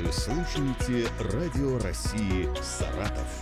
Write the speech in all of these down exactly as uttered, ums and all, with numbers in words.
Вы слушаете Радио России Саратов.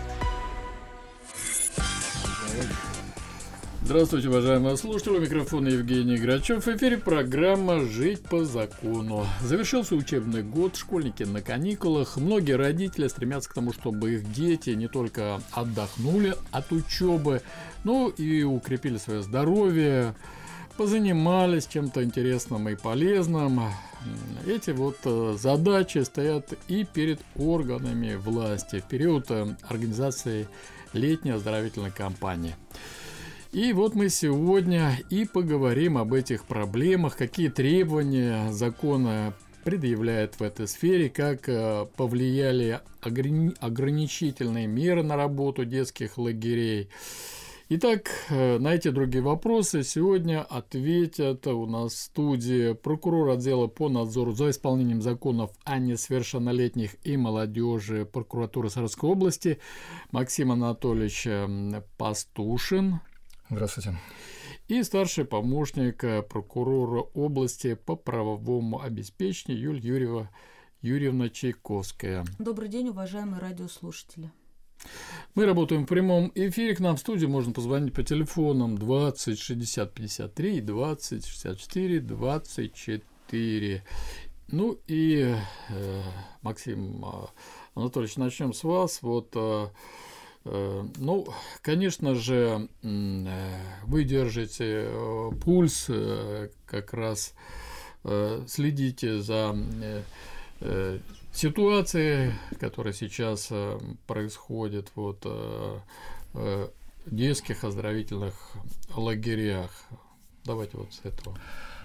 Здравствуйте, уважаемые слушатели. У микрофона Евгений Грачев. В эфире программа «Жить по закону». Завершился учебный год, школьники на каникулах. Многие родители стремятся к тому, чтобы их дети не только отдохнули от учебы, но и укрепили свое здоровье, позанимались чем-то интересным и полезным. Эти вот задачи стоят и перед органами власти в период организации летней оздоровительной кампании. И вот мы сегодня и поговорим об этих проблемах, какие требования закона предъявляет в этой сфере, как повлияли ограни- ограничительные меры на работу детских лагерей. Итак, на эти другие вопросы сегодня ответят у нас в студии прокурор отдела по надзору за исполнением законов о несовершеннолетних и молодежи прокуратуры Саратовской области Максим Анатольевич Пастушин. Здравствуйте. И старший помощник прокурора области по правовому обеспечению Юлия Юрьева, Юрьевна Чайковская. Добрый день, уважаемые радиослушатели. Мы работаем в прямом эфире. К нам в студию можно позвонить по телефонам двадцать шестьдесят пятьдесят три и двадцать шестьдесят четыре двадцать четыре. Ну и, э, Максим Анатольевич, начнем с вас. Вот, э, э, ну, конечно же, э, вы держите э, пульс, э, как раз э, следите за э, э, ситуации, которая сейчас э, происходит вот, э, э, в детских оздоровительных лагерях. Давайте вот с этого.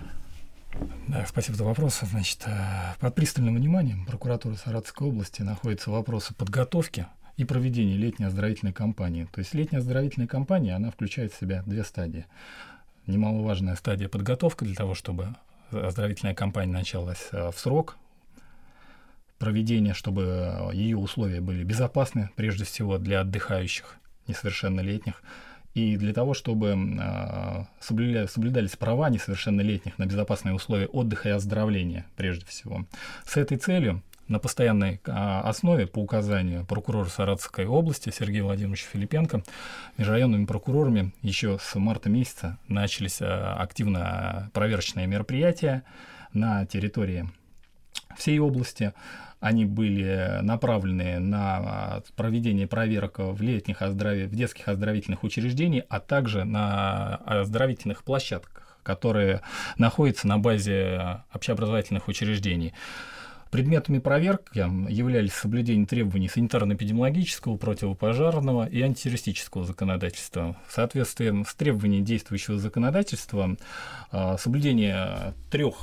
Да, спасибо за вопрос. Значит, под пристальным вниманием прокуратуры Саратовской области находятся вопросы подготовки и проведения летней оздоровительной кампании. То есть летняя оздоровительная кампания, она включает в себя две стадии. Немаловажная стадия подготовка для того, чтобы оздоровительная кампания началась в срок, проведение, чтобы ее условия были безопасны, прежде всего для отдыхающих несовершеннолетних, и для того, чтобы э, соблюля, соблюдались права несовершеннолетних на безопасные условия отдыха и оздоровления, прежде всего. С этой целью на постоянной э, основе по указанию прокурора Саратовской области Сергея Владимировича Филипенко межрайонными прокурорами еще с марта месяца начались э, активно проверочные мероприятия на территории всей области. Они были направлены на проведение проверок в летних оздоров... в детских оздоровительных учреждениях, а также на оздоровительных площадках, которые находятся на базе общеобразовательных учреждений. Предметами проверки являлись соблюдение требований санитарно-эпидемиологического, противопожарного и антитеррористического законодательства. В соответствии с требованиями действующего законодательства, соблюдение трех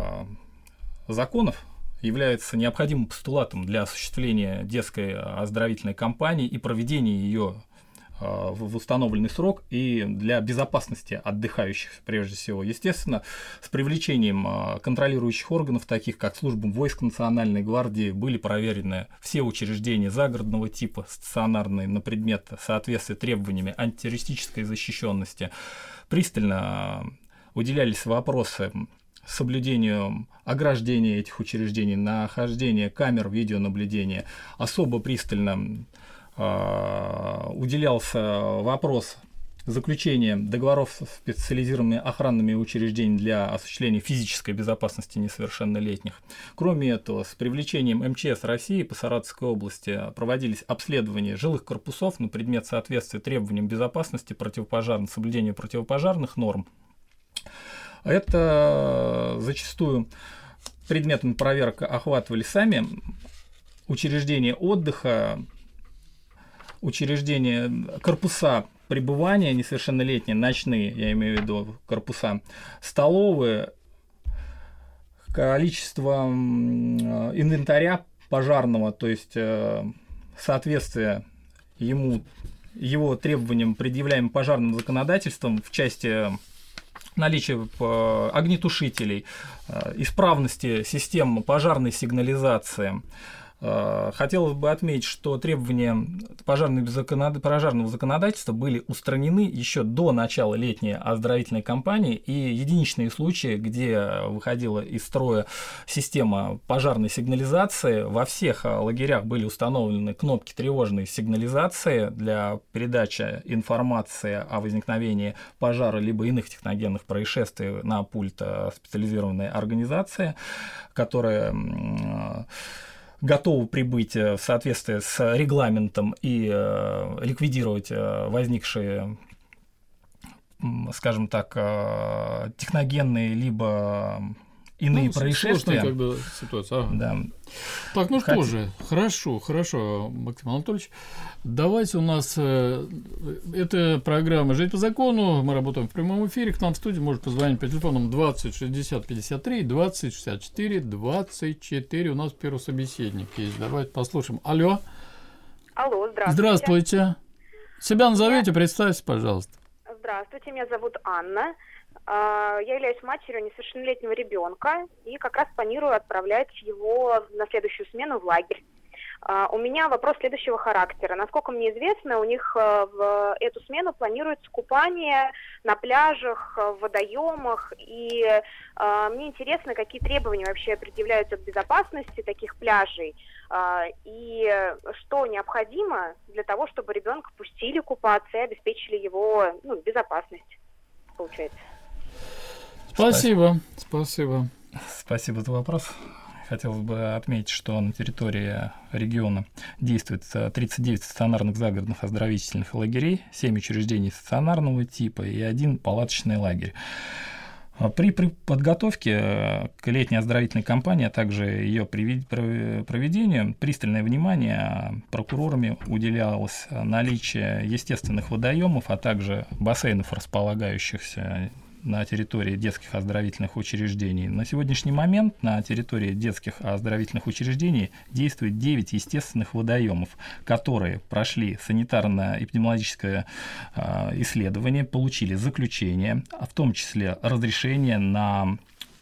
законов является необходимым постулатом для осуществления детской оздоровительной кампании и проведения ее в установленный срок и для безопасности отдыхающих, прежде всего. Естественно, с привлечением контролирующих органов, таких как служба войск Национальной гвардии, были проверены все учреждения загородного типа, стационарные, на предмет соответствия требованиями антитеррористической защищенности. Пристально уделялись вопросы соблюдению ограждения этих учреждений, нахождения камер видеонаблюдения. Особо пристально э, уделялся вопрос заключения договоров с специализированными охранными учреждениями для осуществления физической безопасности несовершеннолетних. Кроме этого, с привлечением эм че эс России по Саратовской области проводились обследования жилых корпусов на предмет соответствия требованиям безопасности, противопожарных, соблюдения противопожарных норм. Это зачастую предметом проверок охватывали сами учреждения отдыха, учреждения, корпуса пребывания несовершеннолетние, ночные, я имею в виду корпуса, столовые, количество инвентаря пожарного, то есть соответствие ему, его требованиям, предъявляемым пожарным законодательством в части наличие огнетушителей, исправности систем пожарной сигнализации, Хотелось бы отметить, что требования пожарного законодательства были устранены еще до начала летней оздоровительной кампании, и единичные случаи, где выходила из строя система пожарной сигнализации, во всех лагерях были установлены кнопки тревожной сигнализации для передачи информации о возникновении пожара либо иных техногенных происшествий на пульт специализированной организации, которая готовы прибыть в соответствии с регламентом и э, ликвидировать э, возникшие, скажем так, э, техногенные либо иные ну, происшествия. Как бы ситуация. Ага. Да. Так, ну Хотя... что же, хорошо, хорошо, Максим Анатольевич. Давайте у нас э, это программа «Жить по закону». Мы работаем в прямом эфире. К нам в студию может позвонить по телефонам двадцать шестьдесят пятьдесят три, двадцать шестьдесят четыре, двадцать четыре. У нас первый собеседник есть. Давайте послушаем. Алло. Алло, здравствуйте. Здравствуйте. Себя назовите, представьте, пожалуйста. Здравствуйте, меня зовут Анна. Я являюсь матерью несовершеннолетнего ребенка и как раз планирую отправлять его на следующую смену в лагерь. У меня вопрос следующего характера. Насколько мне известно, у них в эту смену планируется купание на пляжах, в водоемах. И мне интересно, какие требования вообще предъявляются к безопасности таких пляжей. И что необходимо для того, чтобы ребенка пустили купаться и обеспечили его ну, безопасность, получается. Спасибо, спасибо. Спасибо за вопрос. Хотелось бы отметить, что на территории региона действует тридцать девять стационарных загородных оздоровительных лагерей, семь учреждений стационарного типа и один палаточный лагерь. При, при подготовке к летней оздоровительной кампании, а также ее проведению, пристальное внимание прокурорами уделялось наличию естественных водоемов, а также бассейнов, располагающихся на территории детских оздоровительных учреждений. На сегодняшний момент на территории детских оздоровительных учреждений действует девять естественных водоемов, которые прошли санитарно-эпидемиологическое э, исследование, получили заключение, а в том числе разрешение на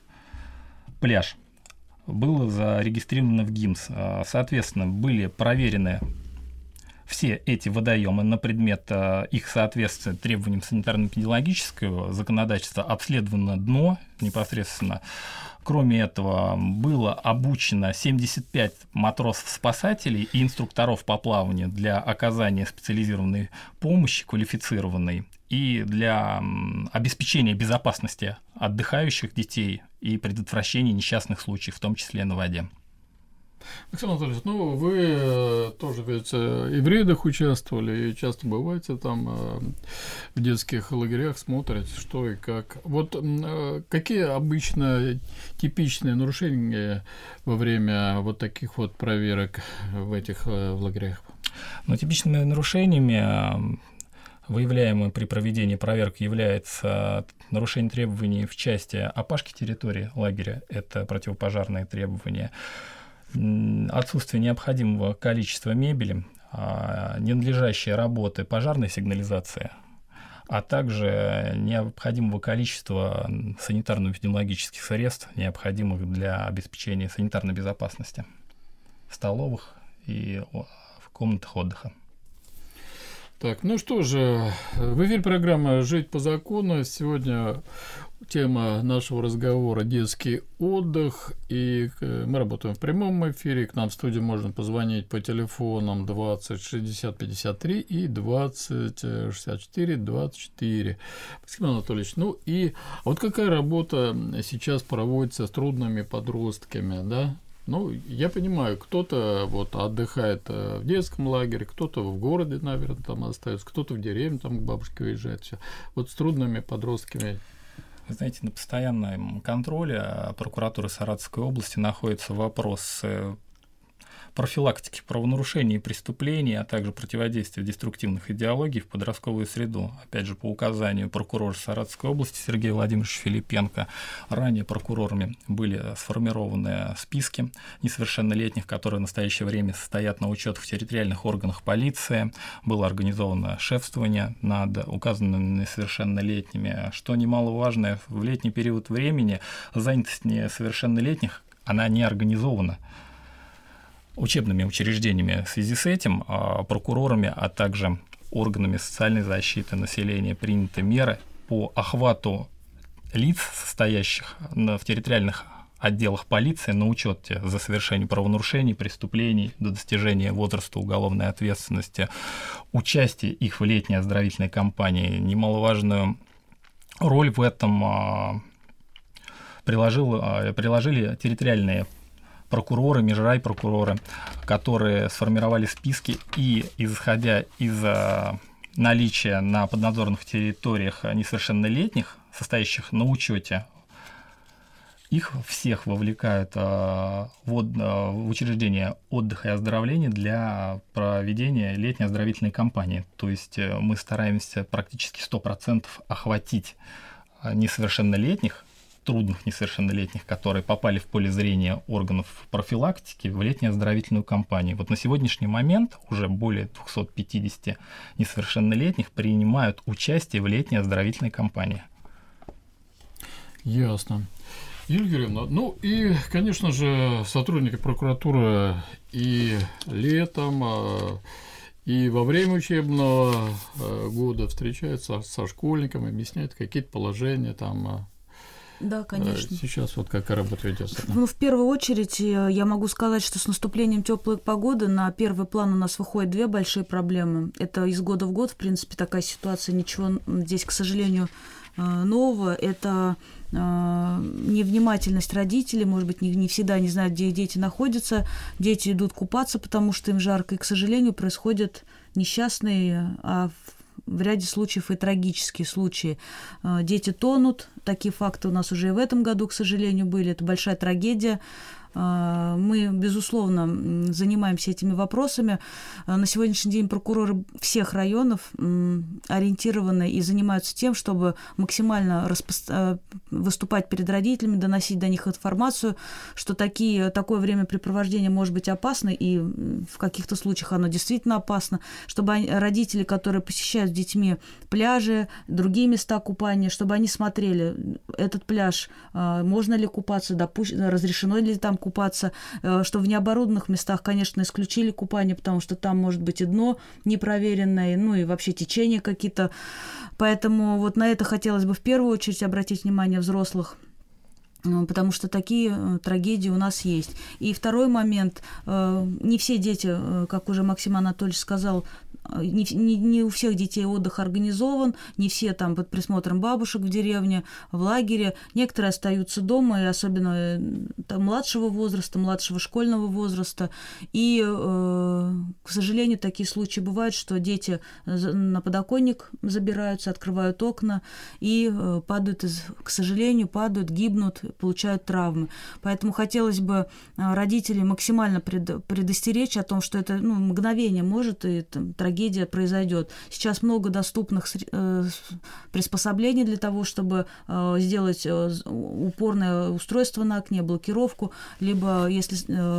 пляж. Было зарегистрировано в ГИМС. Соответственно, были проверены все эти водоемы на предмет э, их соответствия требованиям санитарно-эпидемиологического законодательства, обследовано дно непосредственно. Кроме этого, было обучено семьдесят пять матросов-спасателей и инструкторов по плаванию для оказания специализированной помощи, квалифицированной, и для м, обеспечения безопасности отдыхающих детей и предотвращения несчастных случаев, в том числе на воде. Максим Анатольевич, ну вы тоже, ведь, и в рейдах участвовали, и часто бываете там в детских лагерях, смотрите, что и как. Вот какие обычно типичные нарушения во время вот таких вот проверок в этих в лагерях? Ну, типичными нарушениями, выявляемыми при проведении проверок, является нарушение требований в части опашки территории лагеря, это противопожарные требования, отсутствие необходимого количества мебели, ненадлежащие работы пожарной сигнализации, а также необходимого количества санитарно-эпидемиологических средств, необходимых для обеспечения санитарной безопасности в столовых и в комнатах отдыха. Так, ну что же, в эфире программа «Жить по закону». Сегодня тема нашего разговора — детский отдых. И мы работаем в прямом эфире. К нам в студию можно позвонить по телефонам двадцать шестьдесят пятьдесят три и двадцать шестьдесят четыре двадцать четыре. Максим Анатольевич, ну и вот какая работа сейчас проводится с трудными подростками, да? Ну, я понимаю, кто-то вот отдыхает в детском лагере, кто-то в городе, наверное, там остается, кто-то в деревне, там к бабушке уезжает. Все. Вот с трудными подростками. Вы знаете, на постоянном контроле прокуратуры Саратовской области находится вопрос профилактики правонарушений и преступлений, а также противодействия деструктивных идеологий в подростковую среду. Опять же, по указанию прокурора Саратовской области Сергея Владимировича Филипенко, ранее прокурорами были сформированы списки несовершеннолетних, которые в настоящее время состоят на учете в территориальных органах полиции. Было организовано шефствование над указанными несовершеннолетними. Что немаловажно, в летний период времени занятость несовершеннолетних, она не организована. учебными учреждениями в связи с этим прокурорами, а также органами социальной защиты населения приняты меры по охвату лиц, состоящих в территориальных отделах полиции на учете за совершение правонарушений, преступлений до достижения возраста уголовной ответственности, участие их в летней оздоровительной кампании. Немаловажную роль в этом приложил, приложили территориальные прокуроры, межрайпрокуроры, которые сформировали списки и, исходя из наличия на поднадзорных территориях несовершеннолетних, состоящих на учете, их всех вовлекают в учреждение отдыха и оздоровления для проведения летней оздоровительной кампании. То есть мы стараемся практически сто процентов охватить несовершеннолетних, трудных несовершеннолетних, которые попали в поле зрения органов профилактики в летнюю оздоровительную кампанию. Вот на сегодняшний момент уже более двести пятьдесят несовершеннолетних принимают участие в летней оздоровительной кампании. Ясно. Юлия Юрьевна, ну и, конечно же, сотрудники прокуратуры и летом, и во время учебного года встречаются со школьниками, объясняют какие-то положения там. Да, конечно. Сейчас вот какая работа ведется. Ну, в первую очередь, я могу сказать, что с наступлением теплой погоды на первый план у нас выходят две большие проблемы. Это из года в год, в принципе, такая ситуация, ничего здесь, к сожалению, нового. Это невнимательность родителей, может быть, не, не всегда они знают, где их дети находятся. Дети идут купаться, потому что им жарко, и, к сожалению, происходят несчастные, а в ряде случаев и трагические случаи. Дети тонут. Такие факты у нас уже и в этом году, к сожалению, были. Это большая трагедия. Мы, безусловно, занимаемся этими вопросами. На сегодняшний день прокуроры всех районов ориентированы и занимаются тем, чтобы максимально распо... выступать перед родителями, доносить до них информацию, что такие, такое времяпрепровождение может быть опасно, и в каких-то случаях оно действительно опасно, чтобы они, родители, которые посещают с детьми пляжи, другие места купания, чтобы они смотрели, этот пляж, можно ли купаться, допу... разрешено ли там купаться, что в необорудованных местах, конечно, исключили купание, потому что там может быть и дно непроверенное, ну и вообще течения какие-то. Поэтому вот на это хотелось бы в первую очередь обратить внимание взрослых, потому что такие трагедии у нас есть. И второй момент. Не все дети, как уже Максим Анатольевич сказал, Не, не, не у всех детей отдых организован, не все там под присмотром бабушек в деревне, в лагере. Некоторые остаются дома, и особенно там, младшего возраста, младшего школьного возраста. И, э, к сожалению, такие случаи бывают, что дети на подоконник забираются, открывают окна и э, падают, из, к сожалению, падают, гибнут, получают травмы. Поэтому хотелось бы родителей максимально пред, предостеречь о том, что это ну, мгновение может и там, трагедия произойдет. Сейчас много доступных э, приспособлений для того, чтобы э, сделать э, упорное устройство на окне, блокировку, либо если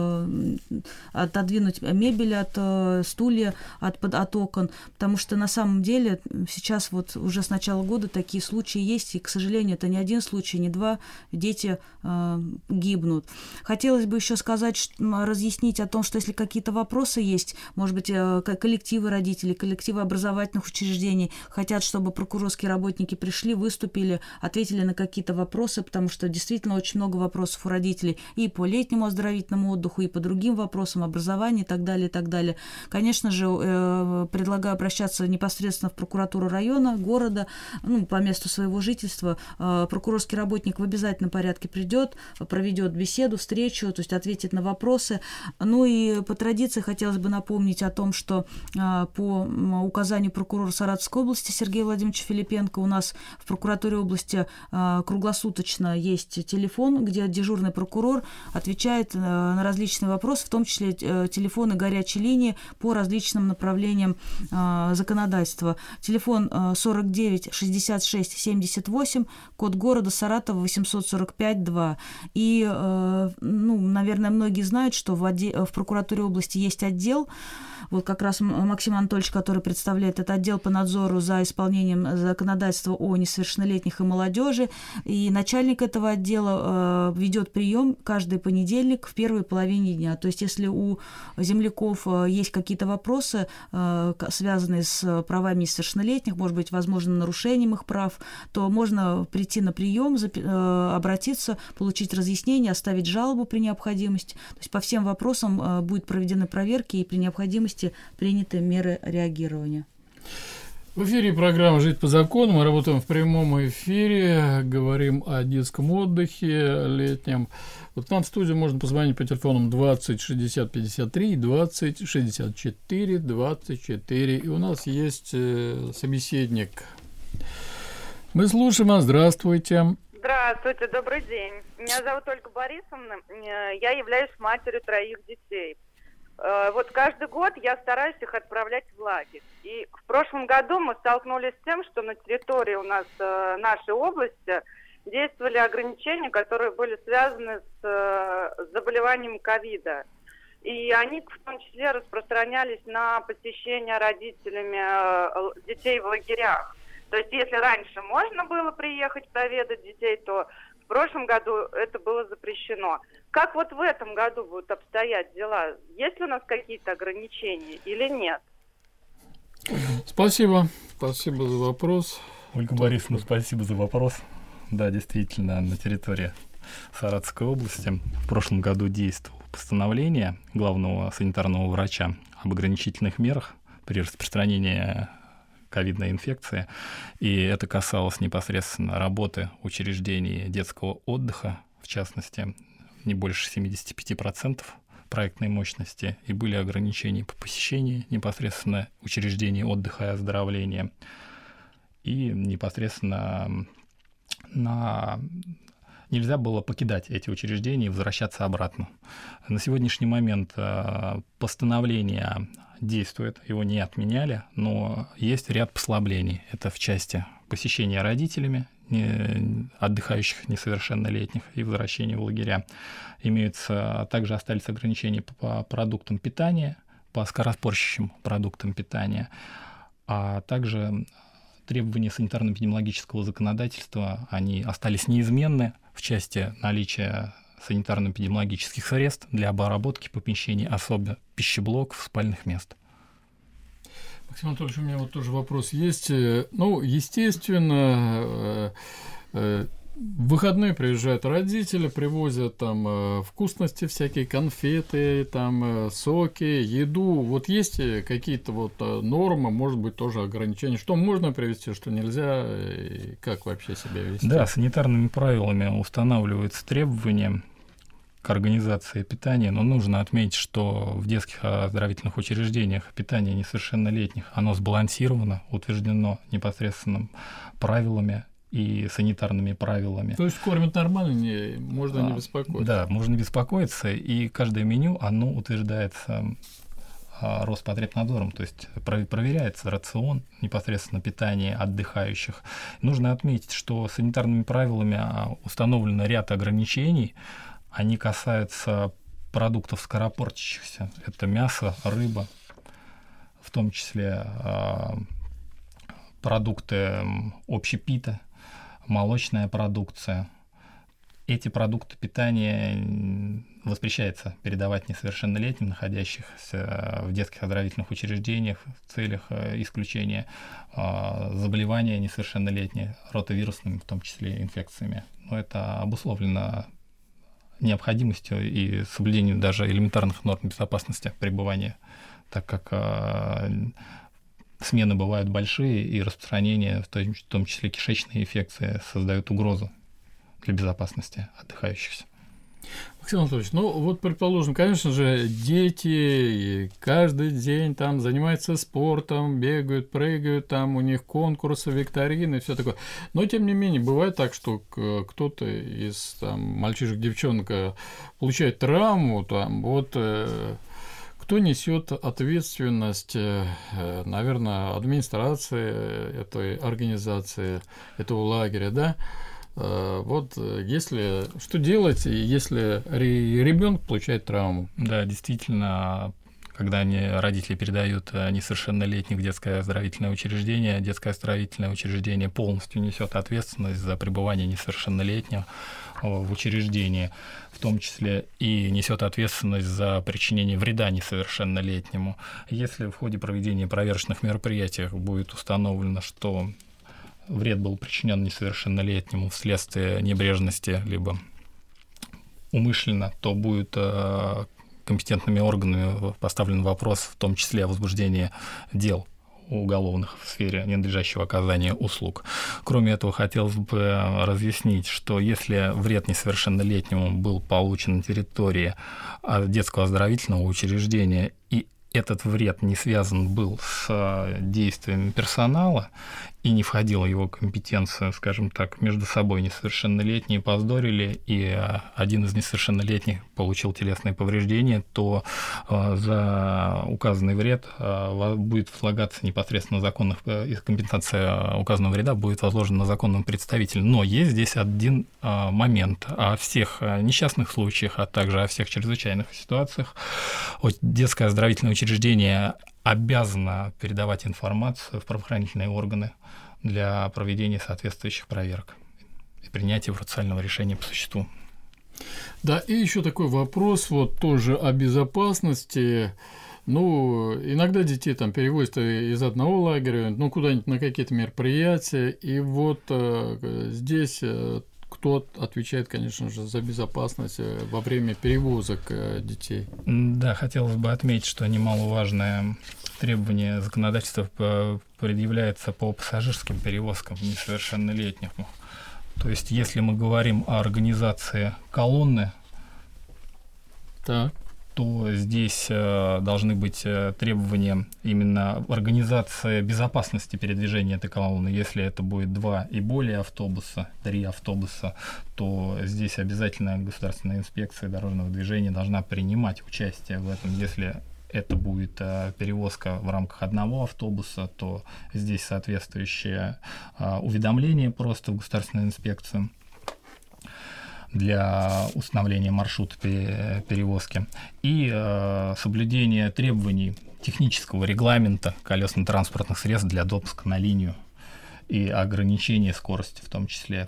э, отодвинуть мебель от э, стулья, от, от окон, потому что на самом деле сейчас вот уже с начала года такие случаи есть, и, к сожалению, это не один случай, не два, дети э, гибнут. Хотелось бы еще сказать, что, разъяснить о том, что если какие-то вопросы есть, может быть, э, коллективы родителей, коллективы образовательных учреждений хотят, чтобы прокурорские работники пришли, выступили, ответили на какие-то вопросы, потому что действительно очень много вопросов у родителей и по летнему оздоровительному отдыху, и по другим вопросам образования и так далее, и так далее. Конечно же, э, предлагаю обращаться непосредственно в прокуратуру района, города, ну, по месту своего жительства. Э, прокурорский работник в обязательном порядке придет, проведет беседу, встречу, то есть ответит на вопросы. Ну и по традиции хотелось бы напомнить о том, что э, по указанию прокурора Саратовской области Сергея Владимировича Филипенко у нас в прокуратуре области э, круглосуточно есть телефон, где дежурный прокурор отвечает э, на различные вопросы, в том числе э, телефоны горячей линии по различным направлениям э, законодательства. Телефон э, сорок девять шестьдесят шесть семьдесят восемь, код города Саратова восемьсот сорок пять два. И, э, ну, наверное, многие знают, что в, отде- в прокуратуре области есть отдел. Вот как раз Максим Анатольевич, который представляет этот отдел по надзору за исполнением законодательства о несовершеннолетних и молодежи. И начальник этого отдела э, ведет прием каждый понедельник в первой половине дня. То есть, если у земляков э, есть какие-то вопросы, э, связанные с правами несовершеннолетних, может быть, возможным нарушением их прав, то можно прийти на прием, запи- э, обратиться, получить разъяснение, оставить жалобу при необходимости. То есть, по всем вопросам э, будут проведены проверки и при необходимости приняты меры реагирования. В эфире программа «Жить по закону». Мы работаем в прямом эфире, говорим о детском отдыхе летнем. Вот к нам в студию можно позвонить по телефонам двадцать шестьдесят пятьдесят три, двадцать шестьдесят четыре, двадцать четыре. И у нас есть э, собеседник. Мы слушаем вас. Здравствуйте. Здравствуйте, добрый день. Меня зовут Ольга Борисовна. Я являюсь матерью троих детей. Вот каждый год я стараюсь их отправлять в лагерь. И в прошлом году мы столкнулись с тем, что на территории у нас нашей области действовали ограничения, которые были связаны с заболеванием ковида. И они в том числе распространялись на посещение родителями детей в лагерях. То есть если раньше можно было приехать проведать детей, то в прошлом году это было запрещено. Как вот в этом году будут обстоять дела? Есть ли у нас какие-то ограничения или нет? Спасибо. Спасибо за вопрос. Ольга Борисовна, спасибо за вопрос. Да, действительно, на территории Саратовской области в прошлом году действовало постановление главного санитарного врача об ограничительных мерах при распространении ковидной инфекции, и это касалось непосредственно работы учреждений детского отдыха, в частности, не больше семьдесят пять процентов проектной мощности, и были ограничения по посещению непосредственно учреждений отдыха и оздоровления, и непосредственно на... нельзя было покидать эти учреждения и возвращаться обратно. На сегодняшний момент постановление действует, его не отменяли, но есть ряд послаблений. Это в части посещения родителями не, отдыхающих несовершеннолетних и возвращения в лагеря. Имеются, также остались ограничения по, по продуктам питания, по скороспорчащим продуктам питания, а также требования санитарно-эпидемиологического законодательства, они остались неизменны в части наличия санитарно-эпидемиологических средств для обработки помещений, особенно пищеблоков, спальных мест. Максим Анатольевич, у меня вот тоже вопрос есть. Ну, естественно, в выходные приезжают родители, привозят там вкусности, всякие конфеты, там соки, еду. Вот есть какие-то вот нормы, может быть, тоже ограничения? Что можно привезти, что нельзя? И как вообще себя вести? Да, санитарными правилами устанавливаются требования к организации питания, но нужно отметить, что в детских оздоровительных учреждениях питание несовершеннолетних, оно сбалансировано, утверждено непосредственным правилами и санитарными правилами. То есть кормят нормально, не, можно а, не беспокоиться? Да, можно беспокоиться, и каждое меню, оно утверждается Роспотребнадзором, то есть проверяется рацион, непосредственно питание отдыхающих. Нужно отметить, что санитарными правилами установлено ряд ограничений. Они касаются продуктов скоропортящихся. Это мясо, рыба, в том числе э, продукты общепита, молочная продукция. Эти продукты питания воспрещается передавать несовершеннолетним, находящихся в детских оздоровительных учреждениях в целях исключения э, заболевания несовершеннолетних ротавирусными, в том числе инфекциями. Но это обусловлено необходимостью и соблюдением даже элементарных норм безопасности пребывания, так как э, смены бывают большие, и распространение, в том числе кишечные инфекции, создают угрозу для безопасности отдыхающихся. Максим Анатольевич, ну вот, предположим, конечно же, дети каждый день там занимаются спортом, бегают, прыгают, там у них конкурсы, викторины, все такое. Но, тем не менее, бывает так, что кто-то из там, мальчишек, девчонок получает травму, там, вот кто несет ответственность, наверное, администрации этой организации, этого лагеря, да? Вот если что делать, если ребенок получает травму? Да, действительно, когда они, родители передают несовершеннолетних в детское оздоровительное учреждение, детское оздоровительное учреждение полностью несет ответственность за пребывание несовершеннолетнего в учреждении, в том числе и несет ответственность за причинение вреда несовершеннолетнему. Если в ходе проведения проверочных мероприятий будет установлено, что вред был причинен несовершеннолетнему вследствие небрежности либо умышленно, то будет э, компетентными органами поставлен вопрос, в том числе о возбуждении дел уголовных в сфере ненадлежащего оказания услуг. Кроме этого, хотелось бы разъяснить, что если вред несовершеннолетнему был получен на территории детского оздоровительного учреждения, и этот вред не связан был с действиями персонала и не входил в его компетенцию, скажем так, между собой несовершеннолетние повздорили, и один из несовершеннолетних получил телесные повреждения, то за указанный вред будет возлагаться непосредственно законных, компенсация указанного вреда будет возложена на законном представителе. Но есть здесь один момент. О всех несчастных случаях, а также о всех чрезвычайных ситуациях детское оздоровительное учреждение обязано передавать информацию в правоохранительные органы для проведения соответствующих проверок и принятия процессуального решения по существу. Да, и еще такой вопрос, вот тоже о безопасности. Ну, иногда детей там перевозят из одного лагеря, ну, куда-нибудь на какие-то мероприятия, и вот э, здесь э, кто отвечает, конечно же, за безопасность во время перевозок э, детей? Да, хотелось бы отметить, что немаловажное требование законодательства предъявляется по пассажирским перевозкам несовершеннолетних. То есть, если мы говорим о организации колонны, так. то здесь э, должны быть э, требования именно организации безопасности передвижения этой колонны. Если это будет два и более автобуса, три автобуса, то здесь обязательно государственная инспекция дорожного движения должна принимать участие в этом. Если это будет э, перевозка в рамках одного автобуса, то здесь соответствующее э, уведомление просто в государственную инспекцию для установления маршрута перевозки и э, соблюдение требований технического регламента колесно-транспортных средств для допуска на линию и ограничения скорости в том числе.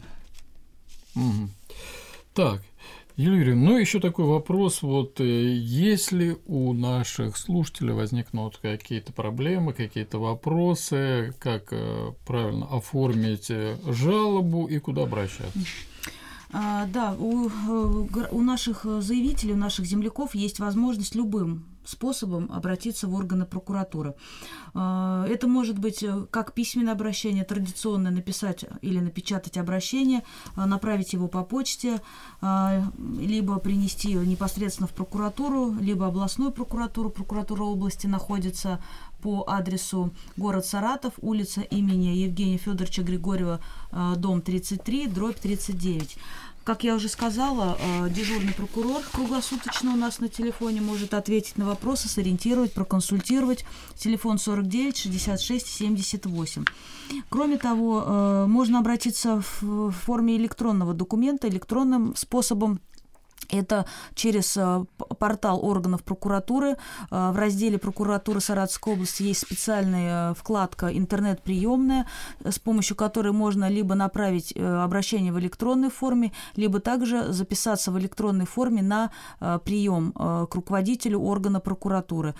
Угу. Так, Юлия, ну еще такой вопрос, вот если у наших слушателей возникнут какие-то проблемы, какие-то вопросы, как правильно оформить жалобу и куда обращаться? А, да, у, у наших заявителей, у наших земляков есть возможность любым способом обратиться в органы прокуратуры. Это может быть как письменное обращение, традиционно написать или напечатать обращение, направить его по почте, либо принести непосредственно в прокуратуру, либо областную прокуратуру. Прокуратура области находится по адресу город Саратов, улица имени Евгения Федоровича Григорьева, дом тридцать три, дробь тридцать девять. Как я уже сказала, дежурный прокурор круглосуточно у нас на телефоне может ответить на вопросы, сориентировать, проконсультировать. Телефон сорок девять шестьдесят шесть семьдесят восемь. Кроме того, можно обратиться в форме электронного документа, электронным способом. Это через портал органов прокуратуры. В разделе прокуратуры Саратовской области есть специальная вкладка «Интернет-приемная», с помощью которой можно либо направить обращение в электронной форме, либо также записаться в электронной форме на прием к руководителю органа прокуратуры.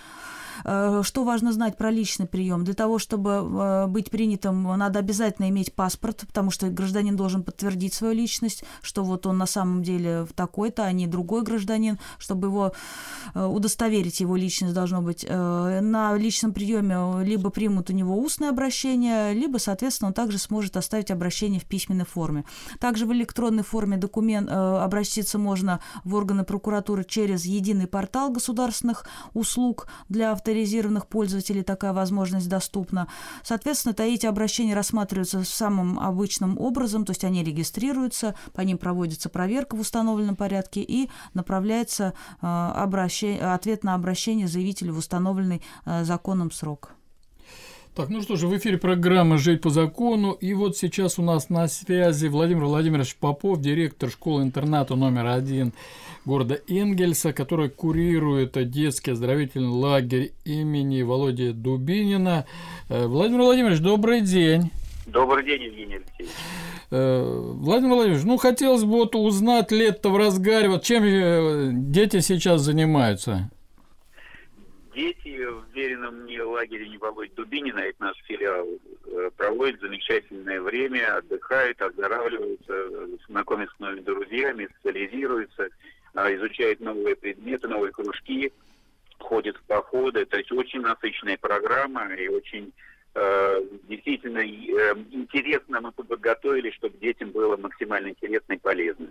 Что важно знать про личный прием? Для того, чтобы быть принятым, надо обязательно иметь паспорт, потому что гражданин должен подтвердить свою личность, что вот он на самом деле такой-то, а не другой гражданин, чтобы его удостоверить, его личность должно быть. На личном приеме либо примут у него устное обращение, либо, соответственно, он также сможет оставить обращение в письменной форме. Также в электронной форме документ обратиться можно в органы прокуратуры через единый портал государственных услуг для авторизации. Авторизированных пользователей такая возможность доступна. Соответственно, эти обращения рассматриваются самым обычным образом, то есть они регистрируются, по ним проводится проверка в установленном порядке и направляется э, обращение, ответ на обращение заявителя в установленный э, законом срок. Так, ну что же, в эфире программа «Жить по закону». И вот сейчас у нас на связи Владимир Владимирович Попов, директор школы-интерната номер один города Энгельса, который курирует детский оздоровительный лагерь имени Володи Дубинина. Владимир Владимирович, добрый день. Добрый день, Евгений Алексеевич. Владимир Владимирович, ну хотелось бы вот узнать, лето в разгаре, вот чем дети сейчас занимаются? Дети в веренном мне лагере имени Володи Дубинина, это наш филиал, проводят замечательное время, отдыхают, оздоравливаются, знакомятся с новыми друзьями, социализируются, изучают новые предметы, новые кружки, ходят в походы. То есть очень насыщенная программа и очень э, действительно э, интересно мы подготовили, чтобы детям было максимально интересно и полезно.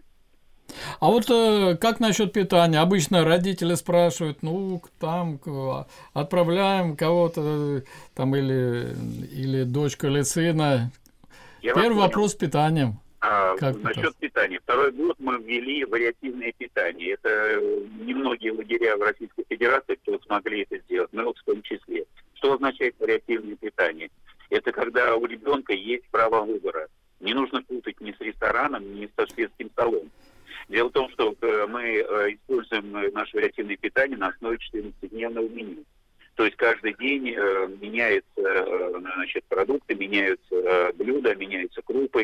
А вот э, как насчет питания? Обычно родители спрашивают, ну, там отправляем кого-то там или, или дочку, или сына. Я Первый вопрос с питанием. А, насчет питания. Второй год мы ввели вариативное питание. Это немногие лагеря в Российской Федерации, кто смогли это сделать, мы вот в том числе. Что означает вариативное питание? Это когда у ребенка есть право выбора. Не нужно путать ни с рестораном, ни со шведским столом. Дело в том, что мы используем наше вариативное питание на основе четырнадцатидневного меню. То есть каждый день меняются, значит, продукты, меняются блюда, меняются крупы.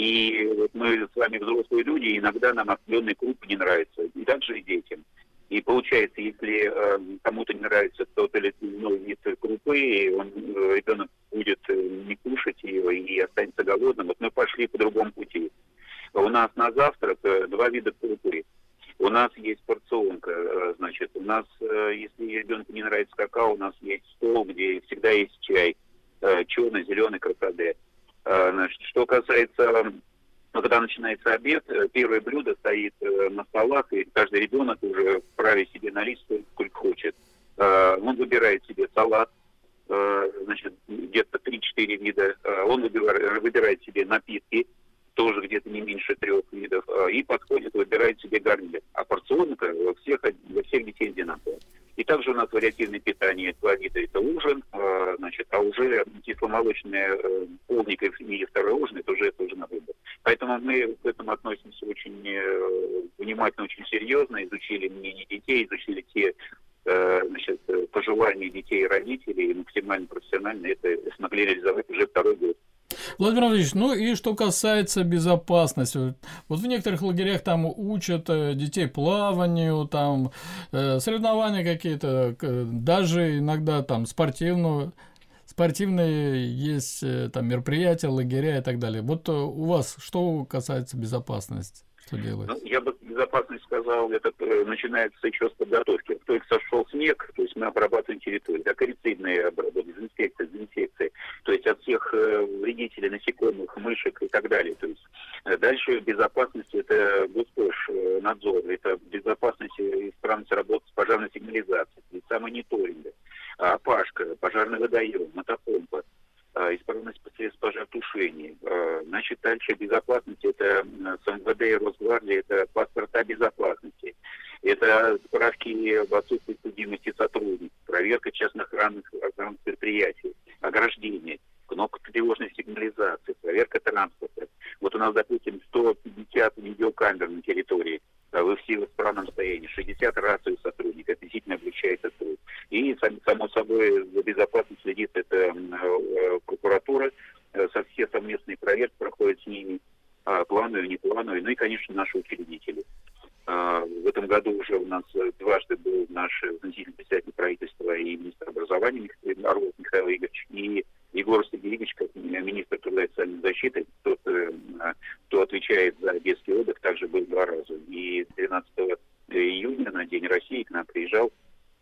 И вот мы с вами взрослые люди, иногда нам определенные крупы не нравятся. И также и детям. И получается, если кому-то не нравится тот или иной вид крупы, и он, ребенок будет не кушать ее и останется голодным, вот мы пошли по другому пути. У нас на завтрак два вида крупы. У нас есть порционка, значит, у нас, если ребенку не нравится какао, у нас есть стол, где всегда есть чай, черный, зеленый, крокоде. Значит, что касается, когда начинается обед, первое блюдо стоит на столах, и каждый ребенок уже вправе себе налить сколько хочет. Он выбирает себе салат, значит, где-то три-четыре вида, он выбирает, выбирает себе напитки, тоже где-то не меньше трех видов, и подходит, выбирает себе гарнир. А порционка во всех, для всех детей одинаковая. И также у нас вариативное питание, два вида, это ужин, значит, а уже кисломолочное полник и второй ужин, это уже, это уже на выбор. Поэтому мы к этому относимся очень внимательно, очень серьезно, изучили мнение детей, изучили те, значит, пожелания детей и родителей, и максимально профессионально это смогли реализовать уже второй год. Владимир Владимирович, ну и что касается безопасности, вот в некоторых лагерях там учат детей плаванию, там соревнования какие-то, даже иногда там спортивную, спортивные есть там мероприятия, лагеря и так далее. Вот у вас что касается безопасности? Что делать? Ну, я бы безопасность сказал, это начинается еще с подготовки. Только сошел снег, то есть мы обрабатываем территорию, акарицидные обработки, дезинфекция, дезинфекция, то есть от всех вредителей, насекомых, мышек и так далее. То есть дальше безопасность это Госпошнадзор, это безопасность и исправность работы с пожарной сигнализацией, лица мониторинга, опашка, пожарный водоем, мотопомпа, исправность средств пожаротушения. Значит, дальше безопасность, это с МВД и Росгвардии, это паспорта безопасности, это справки об отсутствии судимости сотрудников, проверка частных охранных, охранных предприятий, ограждение, кнопка тревожной сигнализации, проверка транспорта. Вот у нас, допустим, сто пятьдесят видеокамер на территории, вы все в исправном состоянии, шестьдесят раций у сотрудника, это действительно облегчает этот труд. И, само собой, за безопасность следит это э, прокуратура, э, со все совместные проверки проходят с ними, э, плановые, неплановые, ну и, конечно, наши учредители. Э, в этом году уже у нас дважды был наш заместитель председателя правительства и министр образования Орлов Михаил Игоревич, и Егор Сергеевич, как министр труда и социальной защиты, тот, э, кто отвечает за детский отдых, также был два раза. И тринадцатого июня на День России к нам приезжал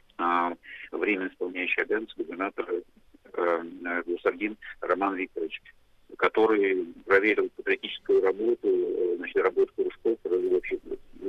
а, временно исполняющий обязанности губернатора а, Гусардин Роман Викторович, который проверил патриотическую работу, значит, работу кружков, вообще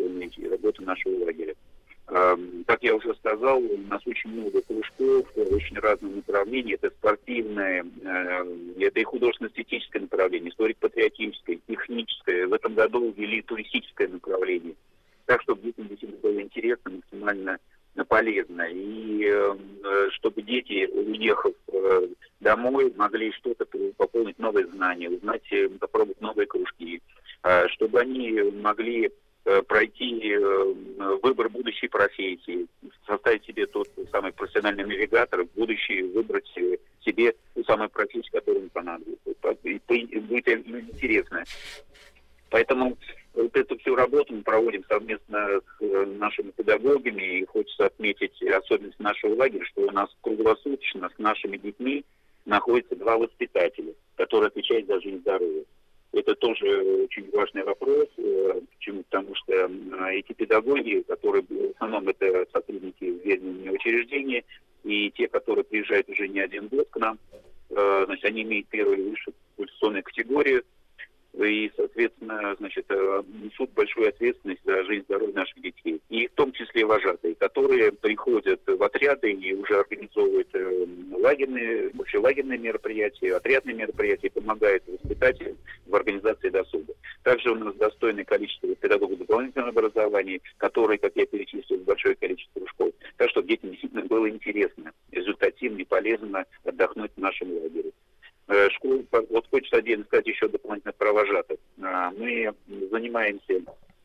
работу нашего лагеря. А, как я уже сказал, у нас очень много кружков, очень разных направлений. Это спортивное, это и художественно-эстетическое направление, историко-патриотическое, техническое. В этом году ввели туристическое направление. Так, чтобы детям действительно было интересно, максимально полезно. И чтобы дети, уехав домой могли что-то пополнить, новые знания, узнать, попробовать новые кружки, чтобы они могли пройти выбор будущей профессии, составить себе тот самый профессиональный навигатор, в будущее выбрать себе ту самую профессию, которая им понадобится. Будет интересно. Поэтому вот эту всю работу мы проводим совместно с нашими педагогами, и хочется отметить особенность нашего лагеря, что у нас круглосуточно с нашими детьми находятся два воспитателя, которые отвечают за жизнь и здоровье. Это тоже очень важный вопрос. Почему? Потому что эти педагоги, которые в основном это сотрудники ведомых учреждений, и те, которые приезжают уже не один год к нам, значит, они имеют первую высшую квалификационную категорию, и, соответственно, значит, несут большую ответственность за жизнь и здоровье наших детей. И в том числе вожатые, которые приходят в отряды и уже организовывают лагерные, общелагерные мероприятия, отрядные мероприятия, помогают воспитателям в организации досуга. Также у нас достойное количество педагогов дополнительного образования, которые, как я перечислил, большое количество школ. Так что детям действительно было интересно, результативно и полезно отдохнуть в нашем лагере. Школу, вот хочется отдельно сказать еще дополнительно про вожатых. Мы занимаемся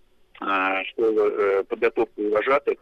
школой подготовкой вожатых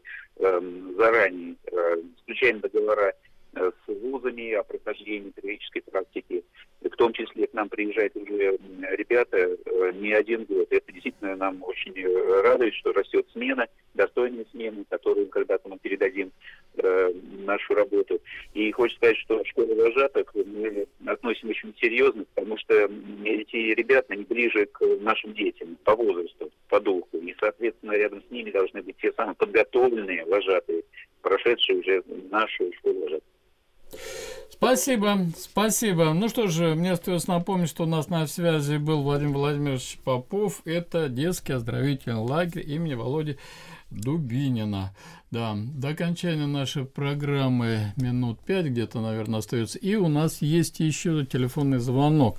заранее, заключаем договора с вузами о прохождении теоретической практики. В том числе к нам приезжают уже ребята не один год. Это действительно нам очень радует, что растет смена, достойная смена, которую когда-то мы передадим э, нашу работу. И хочется сказать, что школа вожатых мы относим очень серьезно, потому что эти ребята, они ближе к нашим детям по возрасту, по духу. И, соответственно, рядом с ними должны быть те самые подготовленные вожатые, прошедшие уже нашу школу вожатых. Спасибо, спасибо. Ну что же, мне остается напомнить, что у нас на связи был Владимир Владимирович Попов. Это детский оздоровительный лагерь имени Володи Дубинина. Да, до окончания нашей программы минут пять где-то, наверное, остается. И у нас есть еще телефонный звонок.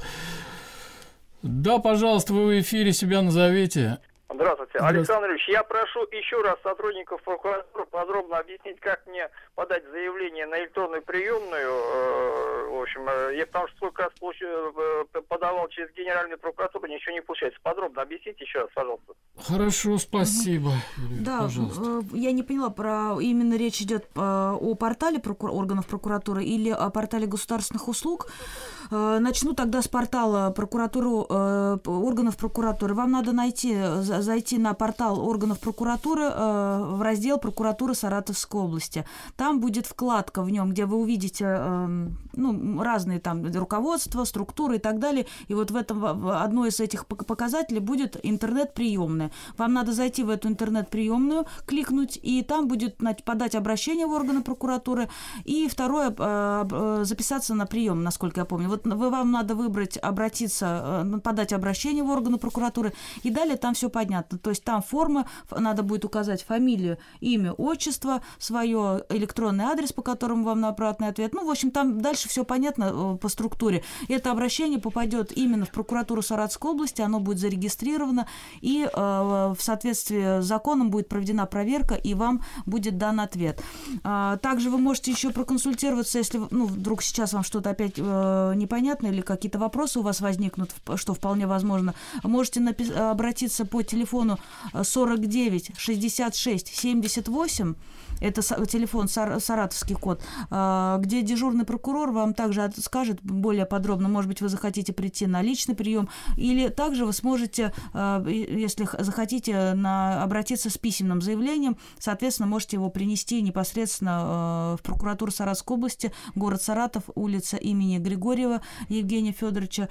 Да, пожалуйста, вы в эфире, себя назовите. Здравствуйте. Александр Ильич, я прошу еще раз сотрудников прокуратуры подробно объяснить, как мне подать заявление на электронную приемную. В общем, я потому что сколько раз получу, подавал через Генеральную прокуратуру, ничего не получается. Подробно объясните еще раз, пожалуйста. Хорошо, спасибо. Угу. Да, пожалуйста. Я не поняла, про именно речь идет о портале прокур... органов прокуратуры или о портале государственных услуг. Начну тогда с портала прокуратуры, органов прокуратуры. Вам надо найти, зайти на портал органов прокуратуры в раздел «Прокуратура Саратовской области». Там будет вкладка в нем, где вы увидите ну, разные там руководства, структуры и так далее. И вот в этом одно из этих показателей будет интернет-приемная. Вам надо зайти в эту интернет-приемную, кликнуть, и там будет подать обращение в органы прокуратуры. И второе, записаться на прием, насколько я помню. Вот вы, вам надо выбрать, обратиться, подать обращение в органы прокуратуры, и далее там все понятно. То есть там форма, надо будет указать фамилию, имя, отчество, свое электронный адрес, по которому вам на обратный ответ. Ну, в общем, там дальше все понятно по структуре. Это обращение попадет именно в прокуратуру Саратовской области, оно будет зарегистрировано, и э, в соответствии с законом будет проведена проверка, и вам будет дан ответ. А, также вы можете еще проконсультироваться, если ну, вдруг сейчас вам что-то опять э, непонятно или какие-то вопросы у вас возникнут, что вполне возможно, можете напи- обратиться по телефону сорок девять шестьдесят шесть семьдесят восемь, это телефон, саратовский код, где дежурный прокурор вам также скажет более подробно, может быть, вы захотите прийти на личный прием, или также вы сможете, если захотите, на, обратиться с письменным заявлением, соответственно, можете его принести непосредственно в прокуратуру Саратовской области, город Саратов, улица имени Григорьева Евгения Федоровича,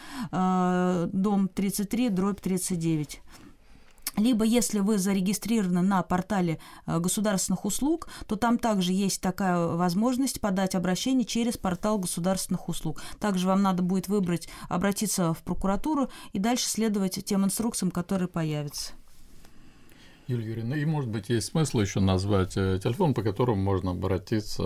дом тридцать три, дробь тридцать девять. Либо, если вы зарегистрированы на портале государственных услуг, то там также есть такая возможность подать обращение через портал государственных услуг. Также вам надо будет выбрать, обратиться в прокуратуру и дальше следовать тем инструкциям, которые появятся. Юлия Юрьевна, и, может быть, есть смысл еще назвать телефон, по которому можно обратиться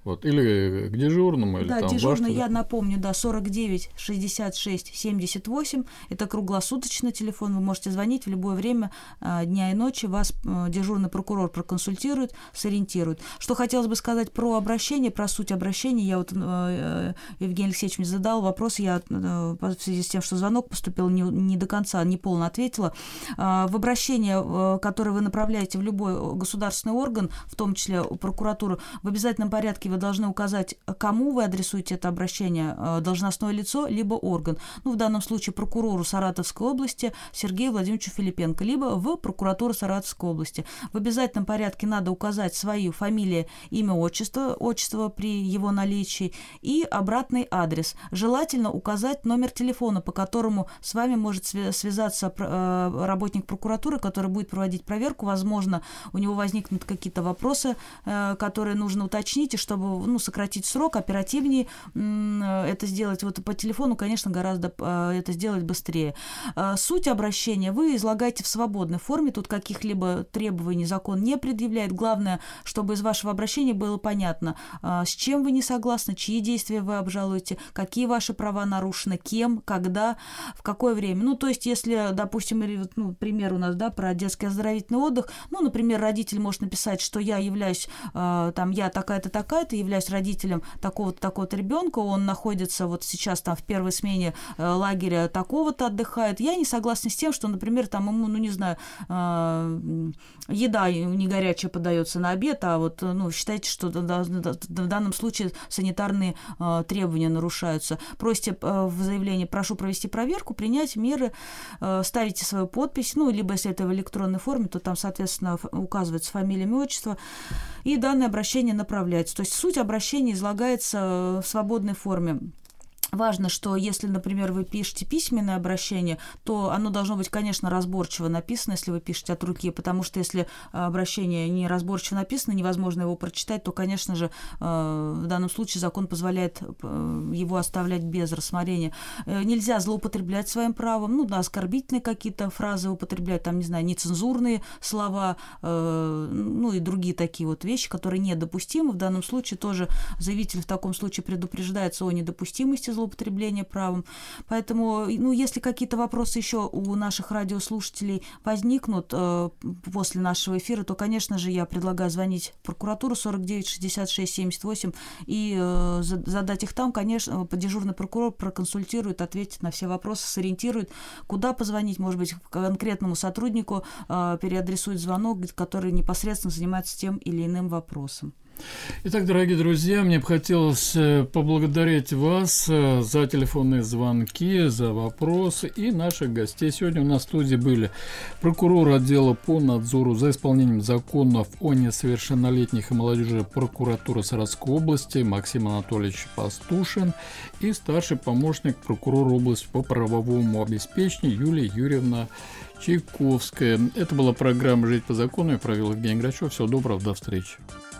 Вот, или к дежурному, или да, там дежурный, я напомню, да, сорок девять шестьдесят шесть семьдесят восемь. Это круглосуточный телефон. Вы можете звонить в любое время а, дня и ночи. Вас а, дежурный прокурор проконсультирует, сориентирует. Что хотелось бы сказать про обращение, про суть обращения. Я вот а, Евгений Алексеевич мне задал вопрос. Я а, в связи с тем, что звонок поступил, не, не до конца, не полно ответила. А, в обращение, а, которое вы направляете в любой государственный орган, в том числе прокуратуру, в обязательном порядке вы должны указать, кому вы адресуете это обращение, должностное лицо, либо орган. Ну, в данном случае прокурору Саратовской области Сергею Владимировичу Филипенко, либо в прокуратуру Саратовской области. В обязательном порядке надо указать свою фамилию, имя, отчество, отчество при его наличии и обратный адрес. Желательно указать номер телефона, по которому с вами может связаться работник прокуратуры, который будет проводить проверку. Возможно, у него возникнут какие-то вопросы, которые нужно уточнить, и чтобы ну, сократить срок, оперативнее это сделать. Вот по телефону, конечно, гораздо это сделать быстрее. Суть обращения вы излагаете в свободной форме. Тут каких-либо требований закон не предъявляет. Главное, чтобы из вашего обращения было понятно, с чем вы не согласны, чьи действия вы обжалуете, какие ваши права нарушены, кем, когда, в какое время. Ну, то есть, если, допустим, ну, пример у нас, да, про детский оздоровительный отдых, ну, например, родитель может написать, что я являюсь, там, я такая-то, такая-то, являюсь родителем такого-то, такого-то ребенка, он находится вот сейчас там в первой смене э, лагеря такого-то, отдыхает. Я не согласна с тем, что, например, там ему, ну, не знаю, э, еда не горячая подается на обед, а вот, ну, считайте, что в данном случае санитарные э, требования нарушаются. Просите э, в заявлении, прошу провести проверку, принять меры, э, ставите свою подпись, ну, либо если это в электронной форме, то там, соответственно, указывается фамилия, имя, отчество, и данное обращение направляется. То есть суть обращения излагается в свободной форме. Важно, что если, например, вы пишете письменное обращение, то оно должно быть, конечно, разборчиво написано, если вы пишете от руки, потому что если обращение не разборчиво написано, невозможно его прочитать, то, конечно же, в данном случае закон позволяет его оставлять без рассмотрения. Нельзя злоупотреблять своим правом, ну, да, оскорбительные какие-то фразы употреблять, там, не знаю, нецензурные слова, ну, и другие такие вот вещи, которые недопустимы. В данном случае тоже заявитель в таком случае предупреждается о недопустимости злоупотребления правом. Поэтому, ну, если какие-то вопросы еще у наших радиослушателей возникнут э, после нашего эфира, то, конечно же, я предлагаю звонить в прокуратуру сорок девять шестьдесят шесть семьдесят восемь и э, задать их там. Конечно, дежурный прокурор проконсультирует, ответит на все вопросы, сориентирует, куда позвонить, может быть, конкретному сотруднику э, переадресует звонок, который непосредственно занимается тем или иным вопросом. Итак, дорогие друзья, мне бы хотелось поблагодарить вас за телефонные звонки, за вопросы и наших гостей. Сегодня у нас в студии были прокурор отдела по надзору за исполнением законов о несовершеннолетних и молодежи прокуратуры Саратовской области Максим Анатольевич Пастушин и старший помощник прокурора области по правовому обеспечению Юлия Юрьевна Чайковская. Это была программа «Жить по закону». Я провел Евгений Грачев. Всего доброго, до встречи.